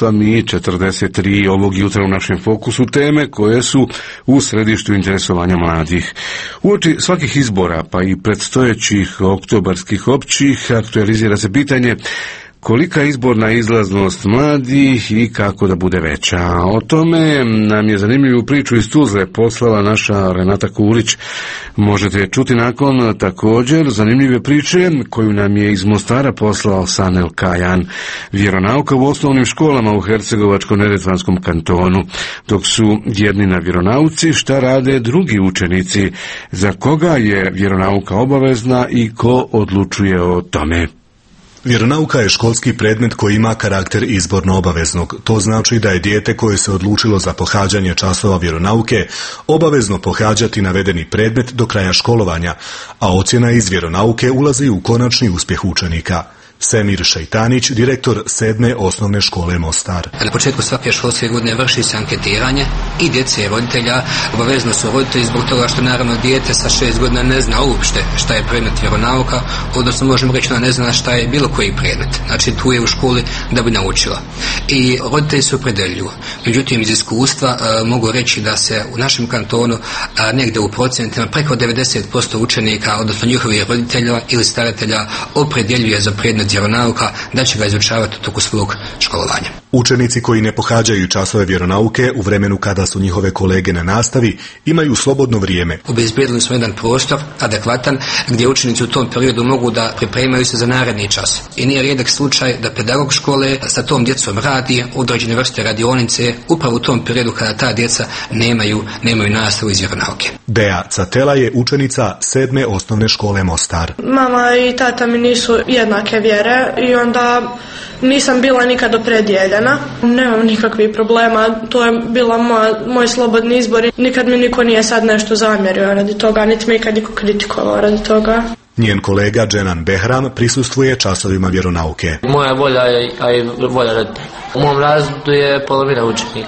8:43 ovog jutra u našem fokusu teme koje su u središtu interesovanja mladih. Uoči svakih izbora pa i predstojećih oktobarskih općih aktualizira se pitanje kolika je izborna izlaznost mladih i kako da bude veća. O tome nam je zanimljivu priču iz Tuzle poslala naša Renata Kulić. Možete je čuti nakon također zanimljive priče koju nam je iz Mostara poslao Sanel Kajan. Vjeronauka u osnovnim školama u Hercegovačko-neretvanskom kantonu. Dok su jedni na vjeronauci, šta rade drugi učenici? Za koga je vjeronauka obavezna i ko odlučuje o tome? Vjeronauka je školski predmet koji ima karakter izborno obaveznog. To znači da je dijete koje se odlučilo za pohađanje časova vjeronauke obavezno pohađati navedeni predmet do kraja školovanja, a ocjena iz vjeronauke ulazi u konačni uspjeh učenika. Semir Šejtanić, direktor 7. osnovne škole Mostar. Na početku svake školske godine vrši se anketiranje i djece i roditelja. Obavezno su roditelji zbog toga što naravno dijete sa 6 godina ne zna uopšte šta je predmet vjeronauka, odnosno možemo reći da ne zna šta je bilo koji predmet. Znači tu je u školi da bi naučila. I roditelji se opredeljuju. Međutim, iz iskustva mogu reći da se u našem kantonu negdje u procentima preko 90% učenika, odnosno njihovih roditelja ili staratelja opredeljuje za predmet vjeronauka, da će ga izučavati u toku svog školovanja. Učenici koji ne pohađaju časove vjeronauke u vremenu kada su njihove kolege na nastavi imaju slobodno vrijeme. Obezbijedili smo jedan prostor adekvatan gdje učenici u tom periodu mogu da pripremaju se za naredni čas. I nije rijedak slučaj da pedagog škole sa tom djecom radi određene vrste radionice upravo u tom periodu kada ta djeca nemaju nastavu iz vjeronauke. Dea Catela je učenica 7. osnovne škole Mostar. Mama i tata mi nisu jednake vjere i onda nisam bila nikad opredijeljena. Nemam nikakvih problema, to je bila moj slobodni izbor i nikad mi niko nije sad nešto zamjerio radi toga, niti me ikad niko kritikovao radi toga. Njen kolega Dženan Behram prisustvuje časovima vjeronauke. Moja volja je, a i volja roditelja. U mom razredu je polovina učenika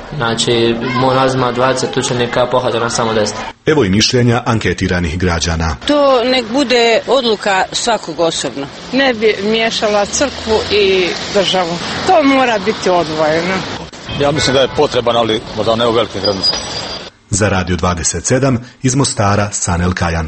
Znači, moj razred ima 20 učenika, pohađa nas samo 10. Evo i mišljenja anketiranih građana. To nek bude odluka svakog osobno. Ne bi miješala crkvu i državu. To mora biti odvojeno. Ja mislim da je potreban, ali možda ne u velikim granicama. Za Radio 27 iz Mostara Sanel Kajan.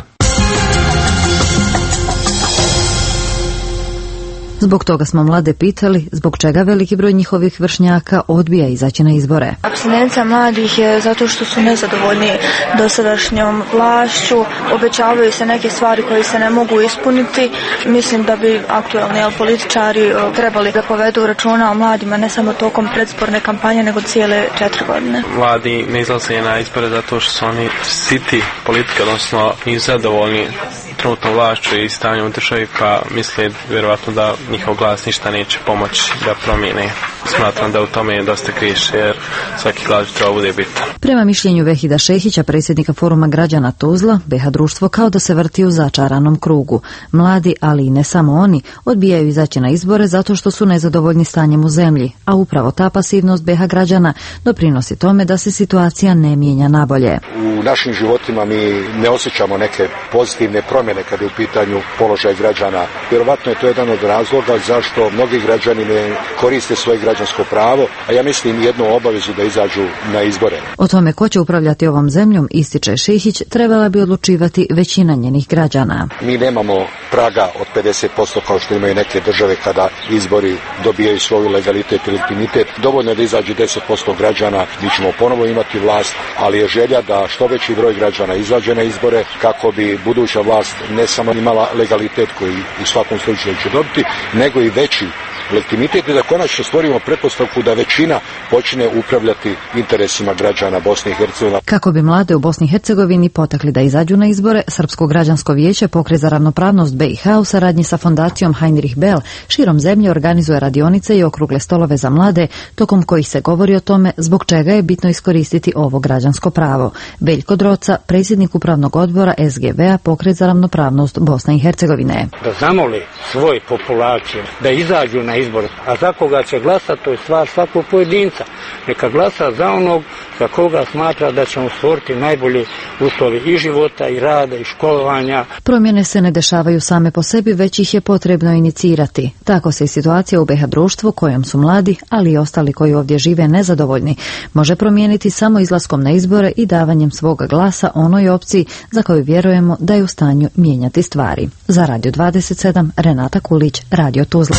Zbog toga smo mlade pitali zbog čega veliki broj njihovih vršnjaka odbija izaći na izbore. Apstinencija mladih je zato što su nezadovoljni dosadašnjom vlašću, obećavaju se neke stvari koje se ne mogu ispuniti. Mislim da bi aktualni političari trebali da povedu računa o mladima ne samo tokom predizborne kampanje nego cijele 4 godine. Mladi ne izlaze na izbore zato što su oni siti politike, odnosno i zadovoljni trenutnom vlašću i stanjem u državi, pa misle vjerovatno da njihov glas ništa neće pomoći da promijene. Smatram da u tome je dosta griješe jer svaki glas treba bude bitan. Prema mišljenju Vehida Šehića, predsjednika Foruma građana Tuzla, BiH društvo kao da se vrti u začaranom krugu. Mladi, ali i ne samo oni, odbijaju izaći na izbore zato što su nezadovoljni stanjem u zemlji, a upravo ta pasivnost BiH građana doprinosi tome da se situacija ne mijenja nabolje. U našim životima mi ne osjećamo neke pozitivne promjene kada je u pitanju položaj građana. Vjerovatno je to jedan od razloga zašto mnogi građani ne koriste svoje građansko pravo, a ja mislim jednu obavezu da izađu na izbore. O tome ko će upravljati ovom zemljom, ističe Šehić, trebala bi odlučivati većina njenih građana. Mi nemamo praga od 50% kao što imaju neke države kada izbori dobijaju svoju legalitet i legitimitet. Dovoljno je da izađe 10% građana, mi ćemo ponovo imati vlast, ali je želja da što veći broj građana izađe na izbore kako bi buduća vlast ne samo imala legalitet koji u svakom slučaju će dobiti, nego i veći legitimitet i da konačno stvorimo pretpostavku da većina počne upravljati interesima građana Bosne i Hercegovine. Kako bi mlade u Bosni i Hercegovini potakli da izađu na izbore, Srpsko građansko vijeće, Pokret za ravnopravnost BiH u saradnji sa fondacijom Heinrich Bell širom zemlje organizuje radionice i okrugle stolove za mlade, tokom kojih se govori o tome zbog čega je bitno iskoristiti ovo građansko pravo. Beljko Droca, predsjednik upravnog odbora SGV-a, Pokret za ravnopravnost Bosne i Hercegovine. Da zamoli svoj populaciju da izađu na izbor, a za koga će glasati, to je stvar svakog pojedinca. Neka glasa za onog za koga smatra da će mu stvoriti najbolji uslovi i života, i rada, i školovanja. Promjene se ne dešavaju same po sebi, već ih je potrebno inicirati. Tako se i situacija u BiH društvu, kojom su mladi, ali i ostali koji ovdje žive nezadovoljni, može promijeniti samo izlaskom na izbore i davanjem svoga glasa onoj opciji za koju vjerujemo da je u stanju mijenjati stvari. Za Radio 27, Renata Kulić, Radio Tuzla.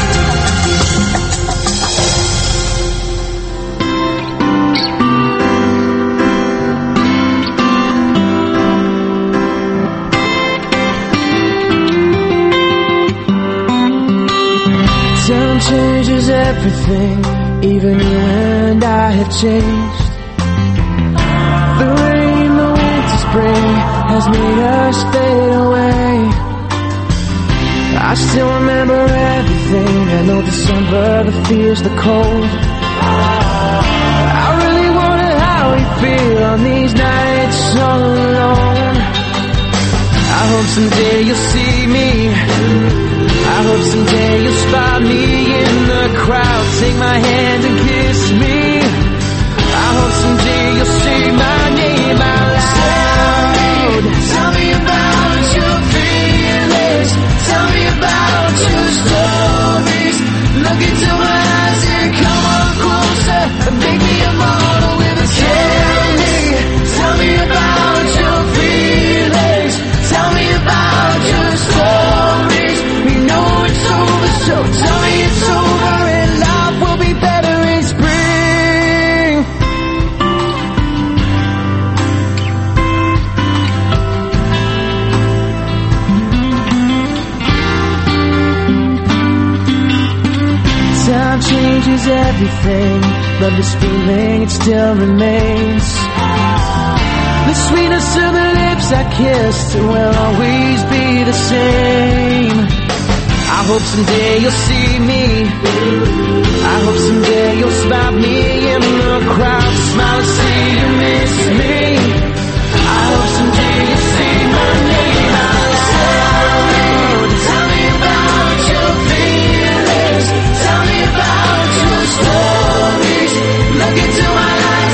Time changes everything, even you and I have changed. The rain, the winter, spring has made us fade away. I still remember everything, I know December, the fears, the cold. I really wonder how we feel on these nights all alone. I hope someday you'll see me, I hope someday you'll spot me in the crowd, take my hand and kiss me. I hope someday you'll say my name out loud. Tell me about your feelings, tell me about your stories. Look into my eyes and come on closer and make me a model with a candy. Tell me about your feelings, tell me about your stories. We know it's over, so tell me it's over and life will be better in spring. Time changes everything, but this feeling, it still remains. The sweetness of the lips I kissed will always be the same. I hope someday you'll see me, I hope someday you'll spot me in the crowd, smile and say you miss me. I hope someday you'll see my name out loud. Tell me about your feelings, tell me about your stories. Look into my eyes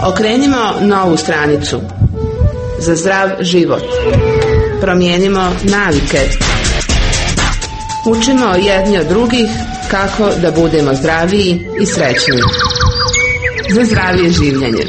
Okrenimo novu stranicu. Za zdrav život. Promijenimo navike. Učimo jedni od drugih kako da budemo zdraviji i srećniji. Za zdravije življenje.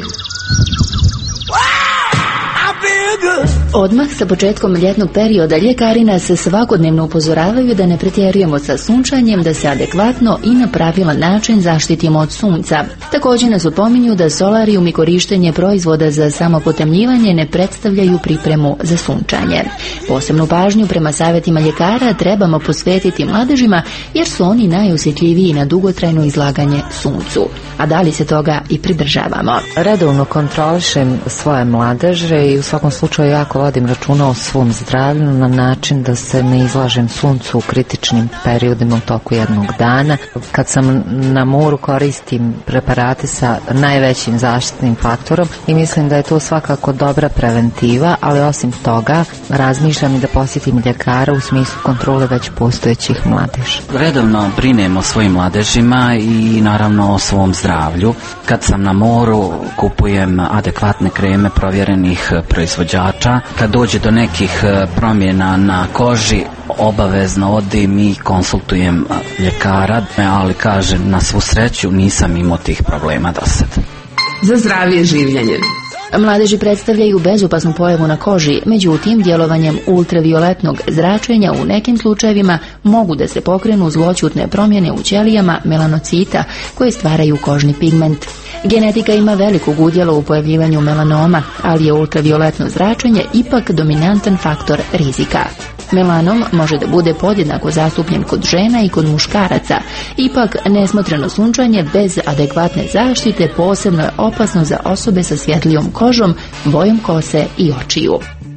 Odmah sa početkom ljetnog perioda ljekari nas svakodnevno upozoravaju da ne pretjerujemo sa sunčanjem, da se adekvatno i na pravilan način zaštitimo od sunca. Također nas upominju da solarijum i korištenje proizvoda za samopotemljivanje ne predstavljaju pripremu za sunčanje. Posebnu pažnju prema savjetima ljekara trebamo posvetiti mladežima jer su oni najosjetljiviji na dugotrajno izlaganje suncu. A da li se toga i pridržavamo? Redovno kontrolišem svoje mladeže i u svakom slučaju jako vodim računa o svom zdravlju na način da se ne izlažem suncu u kritičnim periodima u toku jednog dana. Kad sam na moru koristim preparate sa najvećim zaštitnim faktorom i mislim da je to svakako dobra preventiva, ali osim toga razmišljam i da posjetim ljekara u smislu kontrole već postojećih mladeža. Redovno brinem o svojim mladežima i naravno o svom zdravlju. Kad sam na moru kupujem adekvatne kreme provjerenih proizvođača. Kad dođe do nekih promjena na koži, obavezno odim i konsultujem ljekara, ali kažem, na svu sreću nisam imao tih problema do sad. Za zdravije življenje. Mladeži predstavljaju bezopasnu pojavu na koži, međutim djelovanjem ultravioletnog zračenja u nekim slučajevima mogu da se pokrenu zloćutne promjene u ćelijama melanocita koje stvaraju kožni pigment. Genetika ima velikog udjela u pojavljivanju melanoma, ali je ultravioletno zračenje ipak dominantan faktor rizika. Melanom može da bude podjednako zastupljen kod žena i kod muškaraca. Ipak, nesmotreno sunčanje bez adekvatne zaštite posebno je opasno za osobe sa svjetlijom kožom, bojom kose i očiju.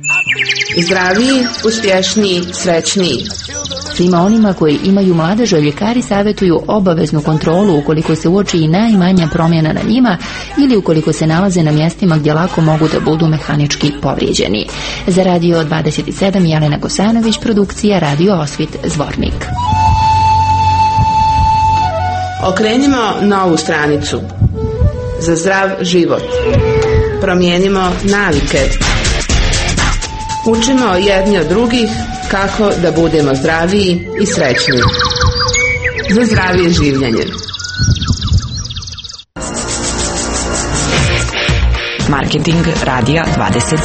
Zdraviji, uspješniji, srećniji. Svima onima koji imaju mladeže ljekari savjetuju obaveznu kontrolu ukoliko se uoči i najmanja promjena na njima ili ukoliko se nalaze na mjestima gdje lako mogu da budu mehanički povrijeđeni. Za Radio 27 Jelena Gosanović, produkcija Radio Osvit Zvornik. Okrenimo novu stranicu. Za zdrav život. Promijenimo navike. Učimo jedni od drugih kako da budemo zdraviji i srećniji. Za zdravije življenje. Marketing Radija 27.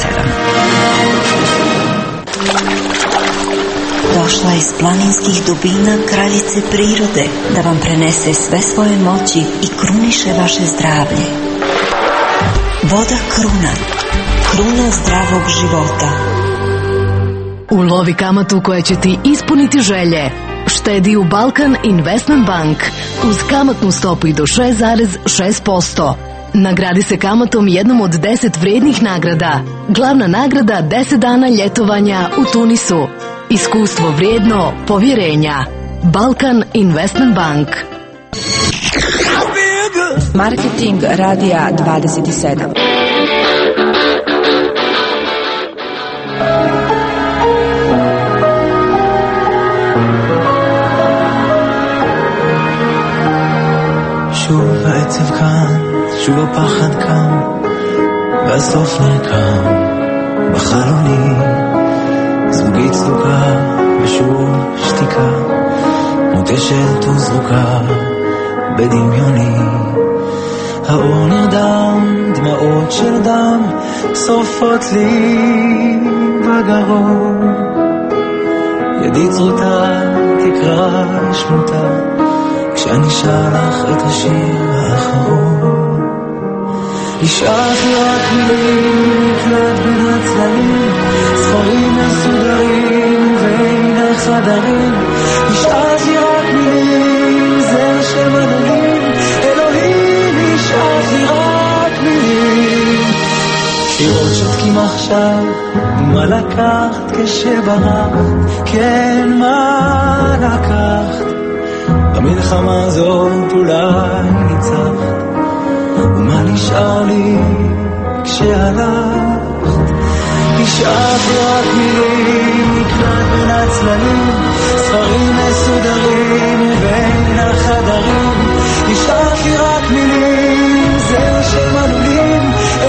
Došla iz planinskih dubina kraljice prirode da vam prenese sve svoje moći i kruniše vaše zdravlje. Voda Kruna. Kruna zdravog života. Ulovi kamatu koja će ti ispuniti želje. Štedi u Balkan Investment Bank uz kamatnu stopu i do 6,6%. Nagradi se kamatom jednom od 10 vrijednih nagrada. Glavna nagrada 10 dana ljetovanja u Tunisu. Iskustvo vrijedno povjerenja. Balkan Investment Bank. Marketing Radija 27. שוב העצב כאן, שוב הפחד כאן, והסוף נרקם בחלוני, זוגית סדוקה ושוב שתיקה, מותשת וזרוקה בדמיוני. האור נרדם, דמעות של דם, שורפות לי בגרון. ידי צרוטה, תקרא שמותה, כשאני שר לך את השיר האחרון. השארתי רק מילים, מקלט בין הצללים, ספרים מסודרים ובין החדרים. השארתי רק מילים, זה שם אלוהים, אלוהים, השארתי רק מילים. שירות שותקים עכשיו, מה לקחת כשברחת, כן מה לקחת. במלחמה הזאת אולי ניצחת, ומה נשאר לי כשהלכת? השארתי רק מילים, מקלט בין הצללים, ספרים מסודרים בין החדרים. השארתי רק מילים, זה שם עלולים,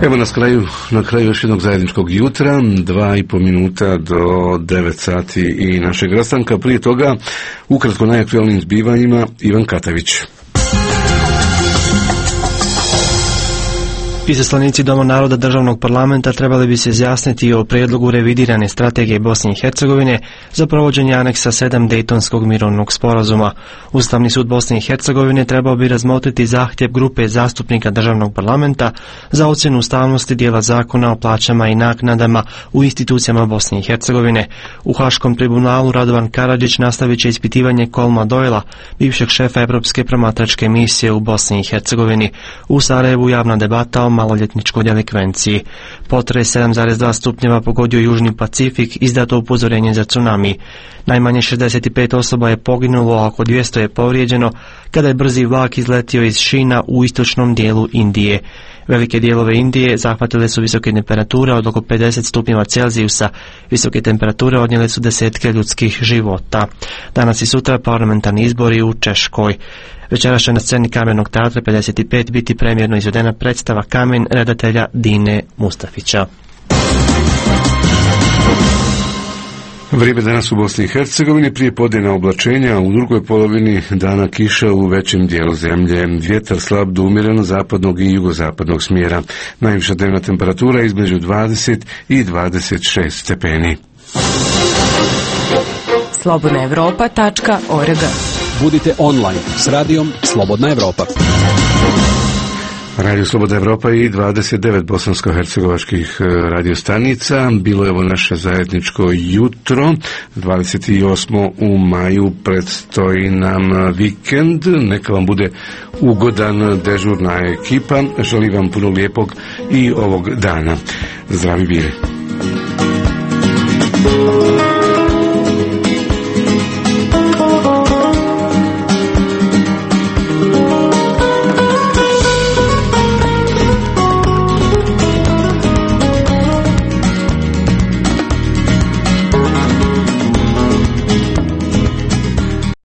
Evo na kraju još jednog zajedničkog jutra, 2,5 minuta do 9 sati i našeg rastanka. Prije toga, ukratko najaktualnim zbivanjima, Ivan Katavić. Izaslanici Doma naroda Državnog parlamenta trebali bi se izjasniti o prijedlogu revidirane strategije Bosne i Hercegovine za provođenje aneksa 7 Dejtonskog mirovnog sporazuma. Ustavni sud Bosne i Hercegovine trebao bi razmotriti zahtjev grupe zastupnika Državnog parlamenta za ocjenu ustavnosti dijela zakona o plaćama i naknadama u institucijama Bosne i Hercegovine. U Haškom tribunalu Radovan Karadžić nastavit će ispitivanje Kolma Doyla, bivšeg šefa Europske promatračke misije u Bosni i Hercegovini. U Sarajevu javna debata o maloljetničkoj delikvenciji. Potres 7,2 stupnjeva pogodio Južni Pacifik, izdato upozorenje za tsunami. Najmanje 65 osoba je poginulo, a oko 200 je povrijeđeno kada je brzi vlak izletio iz Šina u istočnom dijelu Indije. Velike dijelove Indije zahvatile su visoke temperature od oko 50 stupnjeva Celzijusa. Visoke temperature odnijele su desetke ljudskih života. Danas i sutra parlamentarni izbori u Češkoj. Večeras će na sceni Kamenog teatra 55 biti premjerno izvedena predstava Kamen redatelja Dine Mustafića. Vrijeme danas u Bosni i Hercegovini, prije podnevna oblačenja, u drugoj polovini dana kiša u većem dijelu zemlje. Vjetar slab do umjereno zapadnog i jugozapadnog smjera. Najviša dnevna temperatura između 20 i 26 stepeni. slobodnaevropa.org. Budite online s radijom Slobodna Evropa. Radio Slobodna Evropa i 29 bosansko-hercegovačkih radiostanica. Bilo je ovo naše zajedničko jutro. 28. u maju predstoji nam vikend. Neka vam bude ugodan, dežurna ekipa. Želim vam puno lijepog i ovog dana. Zdravi bili.